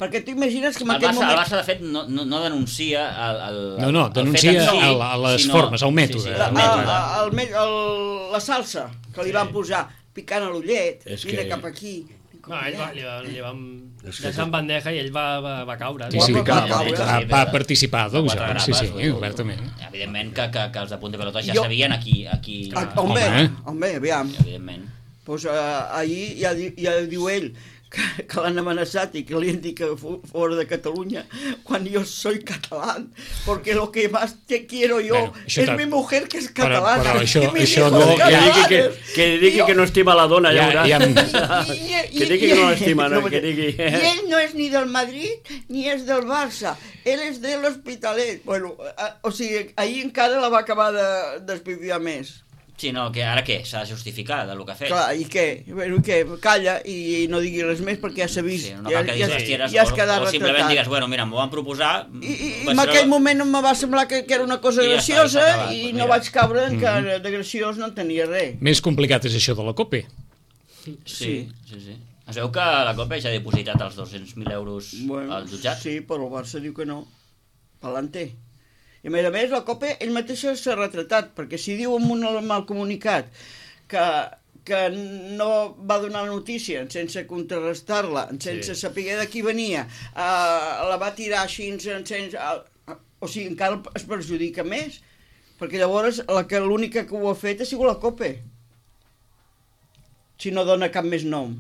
Speaker 3: Perquè tu imagines que en
Speaker 4: El
Speaker 3: aquell
Speaker 4: Barça,
Speaker 3: moment...
Speaker 4: el Barça, de fet, no, no, no denuncia el, el,
Speaker 2: No, no,
Speaker 4: el
Speaker 2: denuncia
Speaker 4: fet en si,
Speaker 2: a, a les
Speaker 4: sinó-
Speaker 2: formes, al mètode.
Speaker 4: Sí, sí,
Speaker 3: La,
Speaker 4: el
Speaker 3: el,
Speaker 4: mètode.
Speaker 3: el, el, el, la salsa que li van posar picant a l'ullet,
Speaker 5: És
Speaker 3: vine
Speaker 5: que-
Speaker 3: cap aquí.
Speaker 6: No, ell va, li, va, li vam
Speaker 5: És que
Speaker 6: deixar en bandeja i ell va, va, va caure.
Speaker 2: Sí, sí,
Speaker 3: Va-
Speaker 2: que
Speaker 3: va-
Speaker 2: va,
Speaker 3: va-
Speaker 2: va, va participar del
Speaker 4: Quatre
Speaker 2: joc, sí, sí,
Speaker 4: grapes, vull-
Speaker 2: obertament.
Speaker 4: Evidentment que, que, que els de Punt de Pelota ja
Speaker 3: Jo-
Speaker 4: sabien aquí... aquí
Speaker 3: Ah, home,
Speaker 2: Home.
Speaker 3: home, aviam.
Speaker 4: Evidentment.
Speaker 3: Pues, uh, ahir ja, di- ja diu ell que, que l'han amenaçat i que li han dit que fu- fora de Catalunya quan jo soy catalán, porque lo que más te quiero yo
Speaker 2: Bueno, això
Speaker 3: es
Speaker 2: ta-
Speaker 3: mi mujer que es
Speaker 2: Però-
Speaker 3: catalana.
Speaker 2: però això-
Speaker 3: y mis
Speaker 2: això
Speaker 3: hijos
Speaker 2: no-
Speaker 5: Que digui que,
Speaker 3: catalanes.
Speaker 5: que, digui
Speaker 3: I
Speaker 5: que no estima la dona, ja
Speaker 2: Ja-
Speaker 5: veuràs.
Speaker 2: ja-
Speaker 5: Que digui que no l'estima, no, que digui...
Speaker 3: Y él no es ni del Madrid ni es del Barça, él es de l'Hospitalet. Bueno, a, o sigui, ahir encara la va acabar de despiviar més.
Speaker 4: Sí, no, que ara què? S'ha de justificar del que ha fet.
Speaker 3: Clar, i què? Bueno, i què? Calla i no digui res més perquè ja s'ha vist.
Speaker 4: Sí, no
Speaker 3: ja,
Speaker 4: cal que diguis
Speaker 3: ja,
Speaker 4: bestieres,
Speaker 3: ja has
Speaker 4: o,
Speaker 3: quedat
Speaker 4: o simplement
Speaker 3: retratat.
Speaker 4: digues, bueno, mira, m'ho van proposar...
Speaker 3: I, i, i
Speaker 4: vaig
Speaker 3: en aquell
Speaker 4: treure-
Speaker 3: moment em va semblar que, que era una cosa
Speaker 4: I ja està,
Speaker 3: graciosa
Speaker 4: i s'ha acabat,
Speaker 3: i
Speaker 4: doncs
Speaker 3: no
Speaker 4: mira.
Speaker 3: vaig caure en que de graciós no en tenia res.
Speaker 2: Més complicat és això de la Copa.
Speaker 4: Sí, sí, sí. Es veu que la Copa ja ha depositat els dos-cents mil euros al jutjat.
Speaker 3: Sí, però el Barça diu que no. Palante. I a més a més, la Copa ell mateix s'ha retratat, perquè si diu en un mal comunicat que, que no va donar la notícia sense contrarrestar-la, sense sí. saber de qui venia, uh, la va tirar així, sense, uh, o sigui, encara es perjudica més, perquè llavors la que l'única que ho ha fet ha sigut la Copa. Si no dona cap més nom.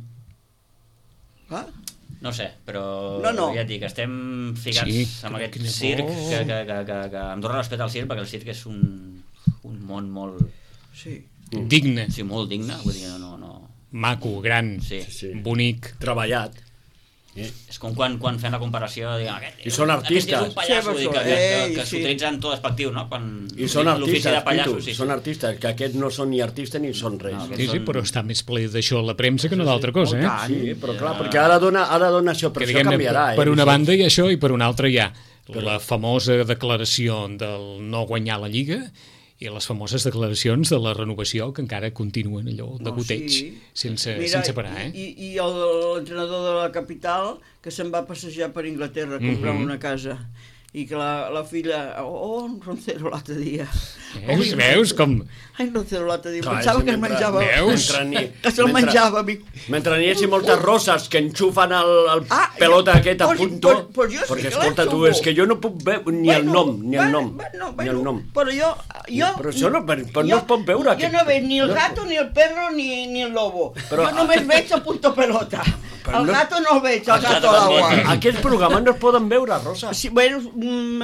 Speaker 3: Clar.
Speaker 4: No sé, però
Speaker 3: No, no.
Speaker 4: ja et dic, estem ficats
Speaker 2: Sí,
Speaker 4: amb aquest
Speaker 2: quina
Speaker 4: circ
Speaker 2: por.
Speaker 4: que, que, que, que, que amb tot respecte al circ, perquè el circ és un, un món molt,
Speaker 3: Sí.
Speaker 2: Digne,
Speaker 4: sí, molt digne, vull dir, no, no, no.
Speaker 2: maco, gran,
Speaker 4: Sí.
Speaker 5: Sí.
Speaker 2: bonic.
Speaker 5: Treballat. Eh?
Speaker 4: És com quan, quan fem la comparació, diguem, aquest,
Speaker 5: I són artistes.
Speaker 4: aquest és un pallasso,
Speaker 3: Sí,
Speaker 4: vull dir, que,
Speaker 3: però-
Speaker 4: que, que,
Speaker 3: Ei,
Speaker 4: que
Speaker 3: sí.
Speaker 4: s'utilitza en tot despectiu, no? Quan,
Speaker 5: I són
Speaker 4: l'ofici
Speaker 5: artistes,
Speaker 4: de pallasso,
Speaker 5: Pitu,
Speaker 4: sí, sí.
Speaker 5: són artistes, que aquests no són ni artistes ni són res.
Speaker 4: No,
Speaker 2: Sí, sí,
Speaker 4: són-
Speaker 2: però està més ple d'això a la premsa que no d'altra cosa, eh?
Speaker 5: Sí, però clar, perquè ara dona, ara dona això, però
Speaker 2: Que,
Speaker 5: això
Speaker 2: diguem-ne,
Speaker 5: canviarà. Eh?
Speaker 2: per una
Speaker 5: Això-
Speaker 2: banda hi ha això i per una altra hi ha la famosa declaració del no guanyar la Lliga i les famoses declaracions de la renovació que encara continuen allò de
Speaker 3: No,
Speaker 2: goteig,
Speaker 3: sí.
Speaker 2: sense,
Speaker 3: Mira,
Speaker 2: sense parar, eh?
Speaker 3: I, i el- l'entrenador de la capital que se'n va passejar per Inglaterra a comprar
Speaker 2: Mhm.
Speaker 3: una casa i que la, la filla... Oh, un roncero l'altre dia.
Speaker 2: Veus, veus com...
Speaker 3: Ai, un roncero l'altre dia.
Speaker 5: Clar,
Speaker 3: Pensava
Speaker 5: és
Speaker 3: que es
Speaker 5: mentre-
Speaker 3: menjava...
Speaker 2: Veus?
Speaker 5: Mentre ni,
Speaker 3: Que se'l
Speaker 5: mentre-
Speaker 3: menjava, amic.
Speaker 5: Mentre n'hi hagi moltes roses que enxufen el, el
Speaker 3: Ah,
Speaker 5: pelota
Speaker 3: jo-
Speaker 5: aquest a
Speaker 3: pues-
Speaker 5: punto,
Speaker 3: pues- pues jo sí
Speaker 5: perquè
Speaker 3: que
Speaker 5: escolta tu,
Speaker 3: l'enxufo.
Speaker 5: és que jo no puc veure ni el nom, ni el nom,
Speaker 3: bueno,
Speaker 5: ni
Speaker 3: bueno,
Speaker 5: el nom.
Speaker 3: Però jo... jo
Speaker 5: Però això no- però- però no
Speaker 3: jo-
Speaker 5: es pot veure,
Speaker 3: Jo
Speaker 5: aquest-
Speaker 3: no veig ni el
Speaker 5: no es
Speaker 3: gato, ni el perro, ni, ni el lobo.
Speaker 5: Però-
Speaker 3: jo només veig el punto pelota.
Speaker 5: Però
Speaker 3: El
Speaker 5: no-
Speaker 3: gato no el veig, el
Speaker 4: El
Speaker 3: gato
Speaker 4: gato
Speaker 3: a l'aigua.
Speaker 4: també.
Speaker 5: Aquests programes no es poden veure, Rosa.
Speaker 3: Sí, bueno, mm,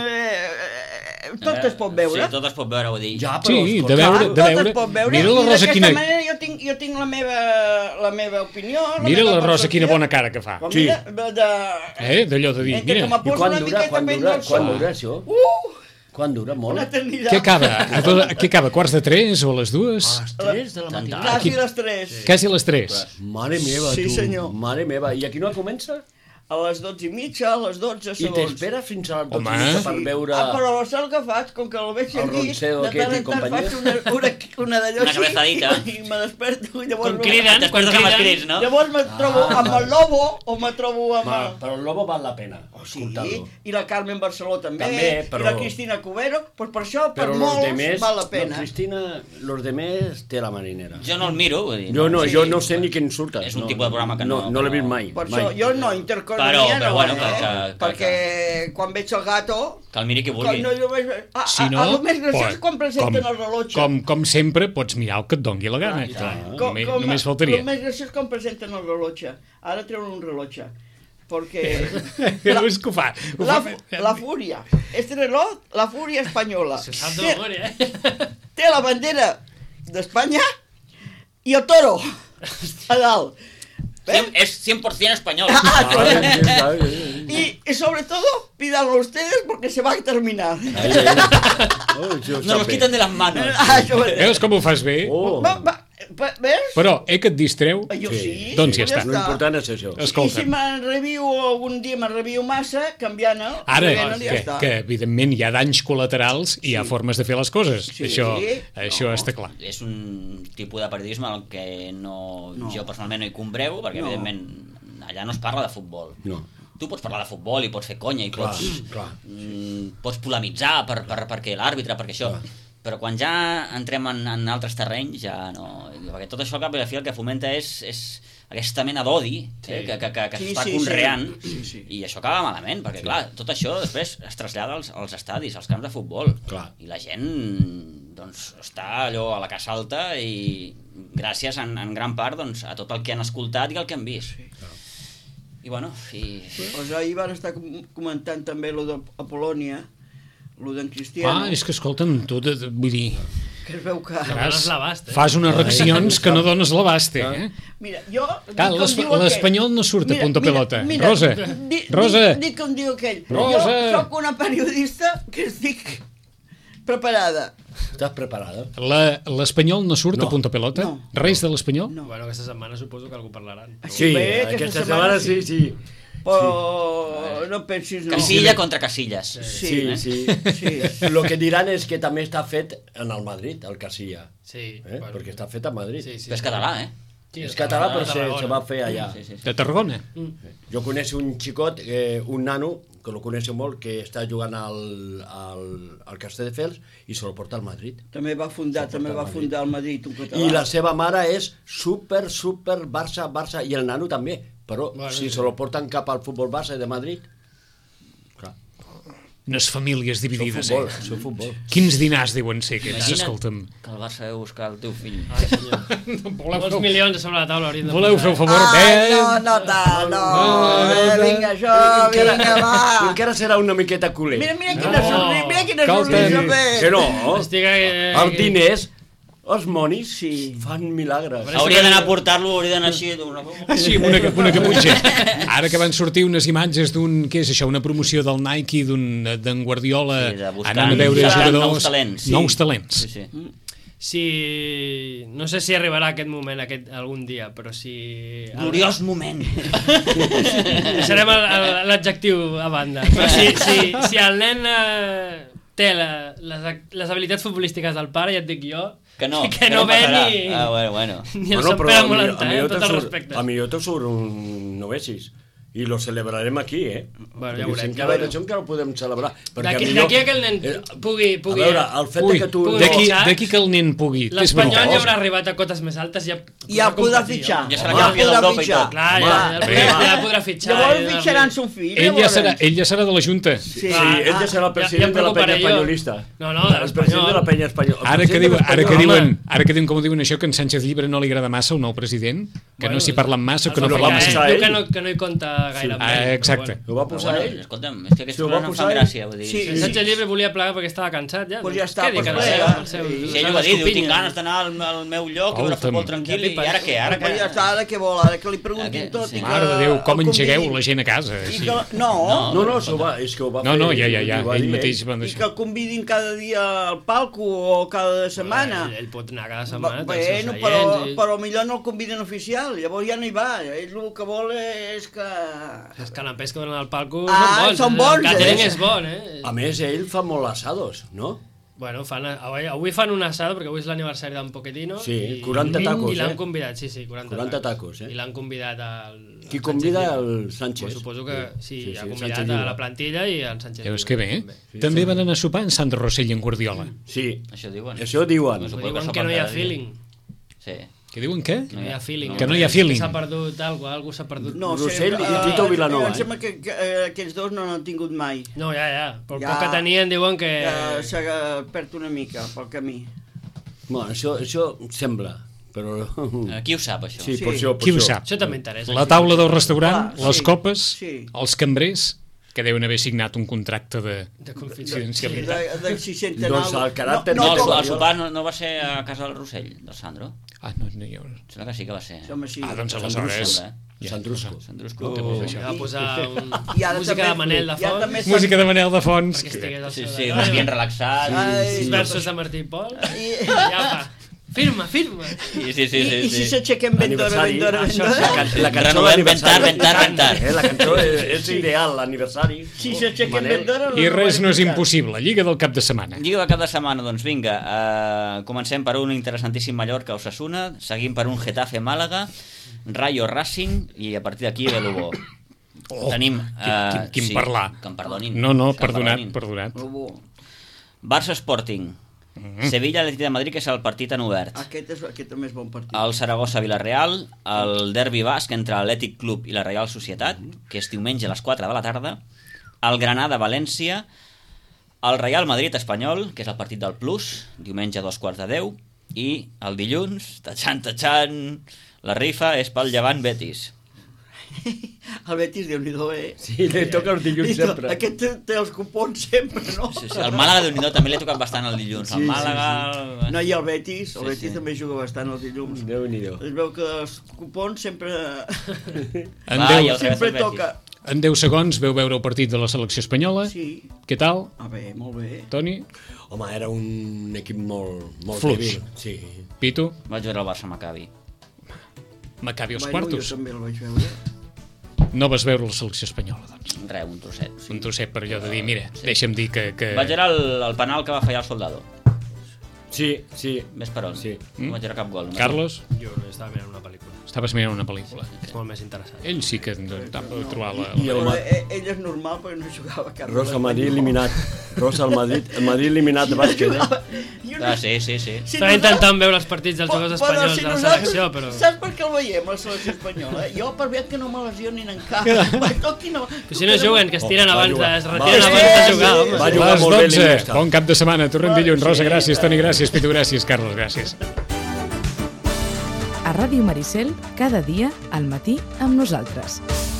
Speaker 3: eh, tot es pot veure.
Speaker 4: Sí, tot es pot veure, vull dir.
Speaker 5: Ja, però
Speaker 2: Sí,
Speaker 5: escolta,
Speaker 2: de veure,
Speaker 3: Tot
Speaker 2: de
Speaker 3: es
Speaker 2: veure...
Speaker 3: pot veure.
Speaker 2: Mira la
Speaker 3: I
Speaker 2: Rosa
Speaker 3: d'aquesta
Speaker 2: quina...
Speaker 3: manera jo tinc, jo tinc la, meva, la meva opinió. La
Speaker 2: Mira
Speaker 3: meva
Speaker 2: la Rosa
Speaker 3: percepció.
Speaker 2: quina bona cara que fa.
Speaker 3: Però
Speaker 5: Sí.
Speaker 3: mira, de,
Speaker 2: Eh, d'allò de dir,
Speaker 3: entre que
Speaker 2: mira,
Speaker 3: m'aposo
Speaker 5: I quan
Speaker 3: una
Speaker 5: dura,
Speaker 3: miqueta
Speaker 5: quan
Speaker 3: més
Speaker 5: dura,
Speaker 3: del
Speaker 5: quan
Speaker 3: sol.
Speaker 5: dura això?
Speaker 3: Uh,
Speaker 5: Quan dura?
Speaker 3: una
Speaker 5: Molt?
Speaker 3: eternitat.
Speaker 2: què acaba? A do... Què acaba? Quarts de tres o a les dues?
Speaker 5: A les tres de la
Speaker 4: Tant,
Speaker 5: matinada.
Speaker 4: tant.
Speaker 3: Quasi les tres.
Speaker 2: Quasi a les tres.
Speaker 5: Mare meva,
Speaker 3: Sí,
Speaker 5: tu.
Speaker 3: senyor.
Speaker 5: Mare meva. I aquí no comença?
Speaker 3: A les dotze i mitja, a les dotze
Speaker 5: I
Speaker 3: segons.
Speaker 5: t'espera fins a les dotze
Speaker 2: Home.
Speaker 5: i mitja per veure...
Speaker 3: Ah, però saps el que faig? Com que el veig
Speaker 5: El
Speaker 3: aquí,
Speaker 5: Roncero
Speaker 3: de
Speaker 5: aquest
Speaker 3: tant
Speaker 5: i
Speaker 3: en tant
Speaker 5: companyia.
Speaker 3: faig una, una, una d'allò
Speaker 4: Una
Speaker 3: així
Speaker 4: cabezadita.
Speaker 3: i, i me desperto i llavors...
Speaker 6: Quan criden,
Speaker 4: Després
Speaker 6: quan
Speaker 4: que
Speaker 6: criden,
Speaker 4: m'escrits, no?
Speaker 3: Llavors me trobo amb el Lobo o me trobo amb...
Speaker 5: Va,
Speaker 3: El...
Speaker 5: però el Lobo val la pena
Speaker 3: Oh, sí,
Speaker 5: escoltar-lo.
Speaker 3: i la Carmen Barceló també,
Speaker 5: També, però-
Speaker 3: i la Cristina Cubero, doncs per això, per
Speaker 5: Però los
Speaker 3: molts,
Speaker 5: demés,
Speaker 3: val la
Speaker 5: no,
Speaker 3: pena.
Speaker 5: Cristina, los demés té la marinera.
Speaker 4: Jo no el miro, vull dir.
Speaker 5: Jo no,
Speaker 3: Sí.
Speaker 5: jo no sé ni quin surta.
Speaker 4: És un
Speaker 5: no,
Speaker 4: tipus de programa que no-
Speaker 5: No, no l'he vist mai.
Speaker 3: Per
Speaker 5: mai.
Speaker 3: això jo no, Intereconomia
Speaker 4: Però- però
Speaker 3: no,
Speaker 4: bueno,
Speaker 3: eh?
Speaker 4: que- que- que-
Speaker 3: perquè quan veig el gato...
Speaker 4: Que el miri qui
Speaker 3: Quan
Speaker 4: vulgui.
Speaker 3: no, jo veig... A,
Speaker 2: Si
Speaker 3: a,
Speaker 2: no,
Speaker 3: a, a, més graciós
Speaker 2: pot-
Speaker 3: quan presenten
Speaker 2: com-
Speaker 3: el rellotge.
Speaker 2: Com, com sempre, pots mirar el que et dongui la gana. Clar, només, només faltaria.
Speaker 3: El més graciós quan presenten el rellotge. Ara treuen un rellotge. Perquè...
Speaker 2: Veus que ho fa? Ho
Speaker 3: La,
Speaker 2: fa...
Speaker 3: fu- la Fúria. Este reloj, la Fúria espanyola.
Speaker 6: Se sap de
Speaker 3: Té,
Speaker 6: memòria, eh?
Speaker 3: té la bandera d'Espanya i el toro a dalt. ¿Ves?
Speaker 4: Cien- Es cien por ciento español.
Speaker 3: Ah,
Speaker 5: Ay, sí, ay, ay.
Speaker 3: Y, y sobre todo, pídanlo ustedes porque se va a terminar.
Speaker 5: Ay, ay. Oh, això
Speaker 4: Nos
Speaker 5: està
Speaker 4: los
Speaker 5: bé.
Speaker 4: quitan de las manos.
Speaker 3: Ah, això va-
Speaker 2: Veus com ho fas bé?
Speaker 5: Oh,
Speaker 3: va, va, va, ¿Ves?
Speaker 2: Però, eh, que et distreu?
Speaker 3: Jo
Speaker 5: Sí.
Speaker 3: sí.
Speaker 2: Doncs ja està.
Speaker 5: lo important és això.
Speaker 3: I
Speaker 2: Escolta,
Speaker 3: si me'n reviu algun dia, me'n reviu massa, canviant el,
Speaker 2: ara,
Speaker 3: canviant-el i ja
Speaker 2: que,
Speaker 3: està.
Speaker 2: que evidentment hi ha danys col·laterals i hi ha formes de fer les coses.
Speaker 3: Sí.
Speaker 2: Això,
Speaker 3: No.
Speaker 2: això està clar.
Speaker 4: És un tipus de periodisme al que no,
Speaker 3: No.
Speaker 4: jo personalment no hi combrego, perquè
Speaker 3: No.
Speaker 4: evidentment allà no es parla de futbol.
Speaker 5: No.
Speaker 4: tu pots parlar de futbol i pots fer conya i
Speaker 5: Clar,
Speaker 4: pots,
Speaker 5: clar.
Speaker 4: mm, pots polemitzar per, per, perquè l'àrbitre, perquè això...
Speaker 5: Clar.
Speaker 4: Però quan ja entrem en, en altres terrenys, ja no... Perquè tot això al cap i a la fi el que fomenta és, és aquesta mena d'odi sí. eh, que, que, que, que
Speaker 3: Sí,
Speaker 4: s'està
Speaker 3: sí,
Speaker 4: conreant
Speaker 3: sí. Sí, sí.
Speaker 4: i això acaba malament, perquè sí. clar, tot això després es trasllada als, als estadis, als camps de futbol.
Speaker 5: Clar.
Speaker 4: I la gent doncs, està allò a la casa alta i gràcies en, en gran part doncs, a tot el que han escoltat i el que han vist. Sí. I bueno, i...
Speaker 3: Pues ahir van estar com- comentant també lo de a Polònia, lo d'en Cristiano,
Speaker 2: Ah, és que escolta'm, tu, de, de, vull dir,
Speaker 3: que es veu que...
Speaker 6: No dones l'abast, eh?
Speaker 2: fas unes reaccions que no dones l'abast, eh?
Speaker 3: Mira, jo...
Speaker 2: Clar,
Speaker 3: dic com
Speaker 2: l'esp-
Speaker 3: diu aquell.
Speaker 2: l'Espanyol no surt a
Speaker 3: Mira,
Speaker 2: punta
Speaker 3: mira,
Speaker 2: pelota.
Speaker 3: mira,
Speaker 2: Rosa,
Speaker 3: di-
Speaker 2: Rosa.
Speaker 3: Dic, dic com diu aquell.
Speaker 2: Rosa.
Speaker 3: Jo sóc una periodista que estic preparada.
Speaker 5: Estàs preparada?
Speaker 2: La- L'Espanyol no surt
Speaker 5: No.
Speaker 2: a punta pelota?
Speaker 3: No.
Speaker 2: Res de l'Espanyol?
Speaker 3: No.
Speaker 6: Bueno, aquesta setmana suposo que algú parlaran. Però
Speaker 5: Sí,
Speaker 3: bé, aquesta
Speaker 5: aquesta
Speaker 3: setmana
Speaker 5: setmana sí, sí.
Speaker 3: Però no pensis... No.
Speaker 4: Casilla contra Casillas.
Speaker 5: Sí, sí.
Speaker 3: Sí.
Speaker 5: Lo que diran és que també està fet en el Madrid, el Casilla.
Speaker 6: Sí,
Speaker 5: Eh?
Speaker 6: bueno.
Speaker 5: Perquè està fet a Madrid.
Speaker 6: Sí, sí,
Speaker 4: Però és català, eh?
Speaker 6: Sí,
Speaker 5: És català, però
Speaker 6: de
Speaker 5: se,
Speaker 6: Tarragona.
Speaker 5: se va fer allà.
Speaker 4: Sí, sí, sí.
Speaker 2: De Tarragona?
Speaker 5: Jo conec un xicot, eh, un nano, que lo coneixo molt, que està jugant al, al, al Castelldefels i se lo porta al Madrid.
Speaker 3: També va fundar, també va fundar el Madrid, un català.
Speaker 5: I la seva mare és super, super Barça, Barça, i el nano també. Però
Speaker 6: Bueno,
Speaker 5: si
Speaker 6: sí.
Speaker 5: se lo porten cap al futbol Barça de Madrid, clar,
Speaker 2: Unes famílies
Speaker 5: això
Speaker 2: dividides,
Speaker 5: futbol,
Speaker 2: eh?
Speaker 5: això futbol.
Speaker 2: Quins dinars diuen ser aquests,
Speaker 4: Imagina't
Speaker 2: escolta'm.
Speaker 4: que el Barça deu buscar el teu fill.
Speaker 6: Ai, senyor.
Speaker 2: Voleu
Speaker 6: Molts
Speaker 2: fer,
Speaker 6: milions a sobre la taula haurien de
Speaker 2: voleu fer
Speaker 6: posar.
Speaker 2: un favor?
Speaker 3: Ai,
Speaker 2: Bé,
Speaker 3: no, no tant, no. Eh, vinga, això,
Speaker 5: Encara,
Speaker 3: vinga, va.
Speaker 5: encara serà una miqueta culer.
Speaker 3: Mira, mira quina
Speaker 6: No.
Speaker 3: somriure, mira quina
Speaker 2: Escolta,
Speaker 3: somriure, bé.
Speaker 5: Que no?
Speaker 6: Estic... Eh,
Speaker 5: Els diners, els monis,
Speaker 3: Sí.
Speaker 5: fan milagres.
Speaker 4: Hauria d'anar a portar-lo, hauria d'anar així... Una...
Speaker 2: així amb una, una caputxa. Ara que van sortir unes imatges d'un, què és això, una promoció del Nike, d'un d'en Guardiola,
Speaker 4: Sí, de buscar-
Speaker 2: anant a veure
Speaker 4: buscant
Speaker 2: jugadors...
Speaker 4: nous talents. Sí.
Speaker 2: Nous talents.
Speaker 4: Sí, sí.
Speaker 6: Si... No sé si arribarà aquest moment aquest, algun dia, però si...
Speaker 4: Gloriós moment.
Speaker 6: Deixarem el- el- l'adjectiu a banda. Però si, si, si el nen eh, té la, les, les habilitats futbolístiques del pare, ja et dic jo,
Speaker 4: Que no,
Speaker 6: que no ve
Speaker 4: passarà.
Speaker 6: ni,
Speaker 4: Ah, bueno, bueno.
Speaker 6: ni el
Speaker 5: Bueno,
Speaker 6: Sant
Speaker 5: però
Speaker 6: Pere
Speaker 5: a mi-
Speaker 6: Molantà,
Speaker 5: a mi
Speaker 6: eh,
Speaker 5: jo
Speaker 6: amb
Speaker 5: te
Speaker 6: tot el
Speaker 5: surt-
Speaker 6: respecte.
Speaker 5: A mi jo te surt un novesis. I lo celebrarem aquí, eh?
Speaker 6: Bueno, ja
Speaker 5: Perquè
Speaker 6: veurem,
Speaker 5: si
Speaker 6: ja
Speaker 5: encara,
Speaker 6: veurem.
Speaker 5: això encara ho podem celebrar. Perquè
Speaker 6: D'aquí
Speaker 5: millor-
Speaker 6: d'aquí a que el nen
Speaker 5: Eh,
Speaker 6: pugui... pugui
Speaker 5: a veure, el fet
Speaker 2: Ui,
Speaker 5: de que tu...
Speaker 6: pugui-
Speaker 2: d'aquí
Speaker 6: fitxar,
Speaker 2: d'aquí que el nen pugui. és
Speaker 6: l'Espanyol
Speaker 2: veritat.
Speaker 6: ja haurà arribat a cotes més altes, ja,
Speaker 3: Ja podrà
Speaker 6: competir,
Speaker 3: fitxar.
Speaker 6: home.
Speaker 4: Ja serà
Speaker 3: Ja
Speaker 4: campió
Speaker 3: podrà
Speaker 4: d'Europa i
Speaker 3: fitxar.
Speaker 4: tot.
Speaker 6: Clar, ja,
Speaker 5: Home,
Speaker 6: ja,
Speaker 5: bé,
Speaker 6: ja,
Speaker 5: va.
Speaker 6: ja podrà fitxar.
Speaker 3: Llavors
Speaker 6: i-
Speaker 3: fitxaran son fill.
Speaker 2: Ell ja,
Speaker 3: llavors.
Speaker 2: serà, ell ja serà de la Junta.
Speaker 3: Sí.
Speaker 5: Sí, ell ja serà el
Speaker 6: ja-
Speaker 5: president
Speaker 6: ja em
Speaker 5: de la penya
Speaker 6: preocuparé jo.
Speaker 5: espanyolista.
Speaker 6: No, no, de
Speaker 5: El president de la penya espanyola.
Speaker 2: Ara que, diu, ara, que
Speaker 6: Home.
Speaker 2: diuen, ara que diuen, com ho diuen això, que en Sánchez Llibre no li agrada massa el nou president, que
Speaker 6: Bueno,
Speaker 2: no s'hi parla massa, que no
Speaker 6: el
Speaker 2: parla
Speaker 6: Fabricà,
Speaker 2: massa.
Speaker 6: eh,
Speaker 5: ell.
Speaker 6: Diu que no, que no hi compta gaire amb
Speaker 2: Ah,
Speaker 6: ell, però
Speaker 2: exacte.
Speaker 6: bueno.
Speaker 5: Ho va posar
Speaker 4: Bueno,
Speaker 5: ell?
Speaker 4: escolta'm, és que aquests
Speaker 5: Si ho va
Speaker 4: programes no fan
Speaker 5: posar ell.
Speaker 4: gràcia. Vull dir.
Speaker 3: Sí.
Speaker 6: El Sánchez Llibre volia plegar perquè estava cansat ja.
Speaker 3: Pues ja està,
Speaker 6: Què dic,
Speaker 3: pues
Speaker 6: el
Speaker 3: plega.
Speaker 6: seu- el seu-
Speaker 3: Sí,
Speaker 4: Si ell ho va dir, diu,
Speaker 6: escopinyo.
Speaker 4: tinc ganes d'anar al, al meu lloc i veure
Speaker 2: Escolta'm.
Speaker 4: futbol tranquil, i ara què? Ara
Speaker 3: Però ja
Speaker 4: què?
Speaker 3: està, ara què vol? Ara que li preguntin
Speaker 4: Aquest,
Speaker 3: tot
Speaker 4: sí.
Speaker 3: i que...
Speaker 2: Mare de Déu, com
Speaker 3: el
Speaker 2: engegueu
Speaker 3: convidin.
Speaker 2: la gent a casa.
Speaker 3: I
Speaker 2: Així.
Speaker 3: que, no,
Speaker 5: No, no, això va, és que ho va
Speaker 2: No,
Speaker 5: fer.
Speaker 2: no, ja, ja, ja,
Speaker 5: ho va
Speaker 2: ell
Speaker 5: dir
Speaker 2: mateix va
Speaker 3: i que
Speaker 2: deixar.
Speaker 3: el convidin cada dia al palco o cada setmana.
Speaker 6: Ell, ell pot anar cada setmana.
Speaker 3: Va,
Speaker 6: als seus
Speaker 3: bueno, però,
Speaker 6: seients i-
Speaker 3: però millor no el conviden oficial, llavors ja no hi va. Ell el que vol és que...
Speaker 6: Els canapés que donen al palco
Speaker 3: Ah,
Speaker 6: són bons.
Speaker 3: són bons,
Speaker 6: El catering
Speaker 3: eh?
Speaker 6: és bon, eh?
Speaker 5: A més, ell fa molt assados, no?
Speaker 6: Bueno, fan, avui, avui fan un assado perquè avui és l'aniversari d'en Pochettino.
Speaker 5: Sí,
Speaker 6: i,
Speaker 5: quaranta
Speaker 6: i,
Speaker 5: tacos,
Speaker 6: I l'han
Speaker 5: eh?
Speaker 6: convidat, sí, sí, quaranta,
Speaker 5: quaranta tacos, eh?
Speaker 6: I l'han convidat al...
Speaker 5: Qui
Speaker 6: al
Speaker 5: convida
Speaker 6: Sánchez
Speaker 5: el
Speaker 6: Llibre.
Speaker 5: Sánchez?
Speaker 6: Pues suposo que sí,
Speaker 5: Sí, sí,
Speaker 6: ha
Speaker 5: el
Speaker 6: convidat
Speaker 5: Sánchez
Speaker 6: a
Speaker 5: Llibre.
Speaker 6: la plantilla i al Sánchez
Speaker 2: Veus
Speaker 6: Llibre.
Speaker 2: que bé?
Speaker 6: també.
Speaker 2: També van anar a sopar en Sandro Rossell i en Guardiola.
Speaker 5: Sí,
Speaker 4: Això diuen.
Speaker 5: això diuen.
Speaker 4: Suposo
Speaker 6: Diuen
Speaker 4: sopen
Speaker 6: que no hi ha
Speaker 4: cada dia.
Speaker 6: feeling.
Speaker 4: Sí.
Speaker 2: Què diuen, què?
Speaker 6: Que no hi ha feeling.
Speaker 2: Que no hi ha feeling.
Speaker 6: Que s'ha perdut alguna cosa, algú s'ha perdut.
Speaker 3: No,
Speaker 5: Rossell
Speaker 3: sé,
Speaker 5: i
Speaker 3: eh,
Speaker 5: Tito Vilanova,
Speaker 3: Em
Speaker 5: eh?
Speaker 3: sembla que, que eh, aquests dos no n'han tingut mai.
Speaker 6: No, ja, ja. Però el
Speaker 3: Ja.
Speaker 6: poc que tenien diuen que...
Speaker 3: Ja s'ha perd una mica pel camí.
Speaker 5: Bueno, això, això sembla, però...
Speaker 4: Eh, Qui ho sap, això?
Speaker 5: Sí,
Speaker 3: Sí.
Speaker 5: per això, per
Speaker 2: Qui ho
Speaker 5: això.
Speaker 2: sap?
Speaker 6: Això també interessa.
Speaker 2: La taula del restaurant,
Speaker 3: Clar,
Speaker 2: les
Speaker 3: sí,
Speaker 2: copes,
Speaker 3: sí.
Speaker 2: els cambrers, que deuen haver signat un contracte de
Speaker 6: De
Speaker 3: De,
Speaker 2: confidencialitat.
Speaker 3: de seixanta
Speaker 5: Doncs el caràcter
Speaker 4: No,
Speaker 3: no,
Speaker 4: el,
Speaker 3: no,
Speaker 4: el sopar no, no va ser a casa del Rossell, del Sandro?
Speaker 2: Ah, no, no hi ha...
Speaker 4: Sembla que sí que va ser.
Speaker 3: Home, sí.
Speaker 2: Ah, doncs
Speaker 4: Sant
Speaker 2: aleshores...
Speaker 4: Drusco, eh?
Speaker 2: Ja.
Speaker 5: Sandrusco.
Speaker 4: Sandrusco.
Speaker 2: Què vols dir, això?
Speaker 6: Ja va posar un...
Speaker 3: I ara
Speaker 6: música
Speaker 3: també-
Speaker 6: de Manel de
Speaker 3: i ara
Speaker 6: Font.
Speaker 3: també s'ha-
Speaker 2: Música de Manel de Fons.
Speaker 6: Perquè estigués al
Speaker 4: Sí,
Speaker 6: seu
Speaker 4: sí,
Speaker 6: de-
Speaker 4: un ambient relaxat.
Speaker 3: Ai,
Speaker 6: Sis versos de Martí i Pol.
Speaker 3: I,
Speaker 6: Ja va. Firma, firma.
Speaker 4: Sí, sí, sí.
Speaker 3: i,
Speaker 4: sí,
Speaker 3: i si
Speaker 4: sí.
Speaker 3: s'aixequem ben d'hora, ben d'hora, ben
Speaker 6: Això,
Speaker 5: La,
Speaker 3: d'hora,
Speaker 5: can la cançó
Speaker 4: Renovem
Speaker 5: d'aniversari.
Speaker 4: ventar, ventar, ventar.
Speaker 5: Eh, la cançó és, és ideal, l'aniversari.
Speaker 3: si s'aixequem
Speaker 5: Manel.
Speaker 3: ben d'hora...
Speaker 2: I res no és
Speaker 3: impossible.
Speaker 2: impossible. Lliga del cap de setmana.
Speaker 4: Lliga de cap de setmana, doncs vinga, uh, comencem per un interessantíssim Mallorca Osasuna, seguim per un Getafe Màlaga, Rayo Racing i a partir d'aquí ve lo bo.
Speaker 2: Oh,
Speaker 4: Tenim...
Speaker 2: Quin, quin, quin
Speaker 4: sí,
Speaker 2: parlar.
Speaker 4: Que em perdonin.
Speaker 2: No, no,
Speaker 4: que em
Speaker 2: perdonat,
Speaker 4: perdonin.
Speaker 2: perdonat.
Speaker 3: Lobo.
Speaker 4: Barça Sporting.
Speaker 2: Mm.
Speaker 4: Sevilla Atlètic de Madrid, que és el partit en obert.
Speaker 3: Aquest, és, aquest també és bon partit.
Speaker 4: El Saragossa Villarreal, el derbi basc entre l'Atlètic Club i la Reial Societat, que és diumenge a les quatre de la tarda, el Granada València, el Real Madrid Espanyol, que és el partit del Plus, diumenge a dos quarts de deu, i el dilluns, tatxant, tatxant, la rifa és pel Llevant Betis.
Speaker 3: El Betis, Déu-n'hi-do, eh?
Speaker 5: Sí, li toca els dilluns
Speaker 3: Li to-
Speaker 5: sempre.
Speaker 3: Aquest té, té els cupons sempre, no?
Speaker 4: Sí, sí, el Màlaga, Déu-n'hi-do, també l'he tocat bastant el dilluns.
Speaker 5: Sí,
Speaker 4: El
Speaker 5: sí,
Speaker 4: Màlaga...
Speaker 3: No, i el Betis, el
Speaker 4: Sí,
Speaker 3: Betis
Speaker 4: sí.
Speaker 3: també juga bastant els dilluns.
Speaker 5: Déu-n'hi-do.
Speaker 3: Es veu que els cupons sempre,
Speaker 2: En,
Speaker 4: Va, i
Speaker 2: deu,
Speaker 4: el
Speaker 3: sempre
Speaker 4: Betis.
Speaker 3: toca.
Speaker 2: en deu segons veu veure el partit de la selecció espanyola.
Speaker 3: Sí.
Speaker 2: Què tal,
Speaker 3: A bé, molt bé.
Speaker 2: Toni?
Speaker 5: Home, era un equip molt, molt
Speaker 2: Fluix.
Speaker 5: dèbil. Sí.
Speaker 2: Pitu?
Speaker 4: Vaig veure el Barça Maccabi.
Speaker 2: Maccabi als
Speaker 3: Bueno,
Speaker 2: quartos?
Speaker 3: jo també el vaig veure.
Speaker 2: No vas veure la selecció espanyola, doncs.
Speaker 4: Res, un trosset.
Speaker 2: Sí. Un trosset per allò de dir, mira, sí. deixa'm dir que... que...
Speaker 4: Vaig veure el, el penal que va fallar el Soldado.
Speaker 5: Sí, sí.
Speaker 4: Més per on.
Speaker 5: Sí.
Speaker 4: No vaig veure cap gol. només.
Speaker 2: Carlos?
Speaker 6: Jo estava mirant una pel·lícula.
Speaker 2: Estaves mirant una pel·lícula.
Speaker 6: És molt més interessant.
Speaker 2: Ell sí que va trobar la...
Speaker 5: I el
Speaker 3: Però
Speaker 5: Ma-
Speaker 3: ell, ell és normal perquè no jugava cap.
Speaker 5: Rosa al Madrid eliminat. Rosa al Madrid, el Madrid eliminat de bàsquet. Eh?
Speaker 4: Ah, sí, sí, sí.
Speaker 3: Si
Speaker 6: Estava intentant veure els partits dels jugadors
Speaker 3: Però
Speaker 6: espanyols
Speaker 3: si
Speaker 6: de la
Speaker 3: nosaltres-
Speaker 6: selecció, però...
Speaker 3: Saps per què el veiem, la selecció espanyola? Jo per veure que no me lesionin en cap. Va, toqui no.
Speaker 6: Però si no juguen, que es tiren
Speaker 5: Oh, va
Speaker 6: abans de...
Speaker 5: jugar.
Speaker 6: es retiren
Speaker 5: Va,
Speaker 6: abans de
Speaker 3: sí,
Speaker 6: jugar,
Speaker 3: sí.
Speaker 6: home.
Speaker 5: Va jugar
Speaker 2: Les
Speaker 5: molt bé
Speaker 2: dotze,
Speaker 5: l'Iniesta.
Speaker 2: bon cap de setmana. Tornem
Speaker 3: Va,
Speaker 2: dilluns. Rosa,
Speaker 3: sí,
Speaker 2: gràcies.
Speaker 3: va.
Speaker 2: Toni, gràcies. Pitu, gràcies. Carlos, gràcies.
Speaker 1: A Ràdio Maricel, cada dia al matí amb nosaltres.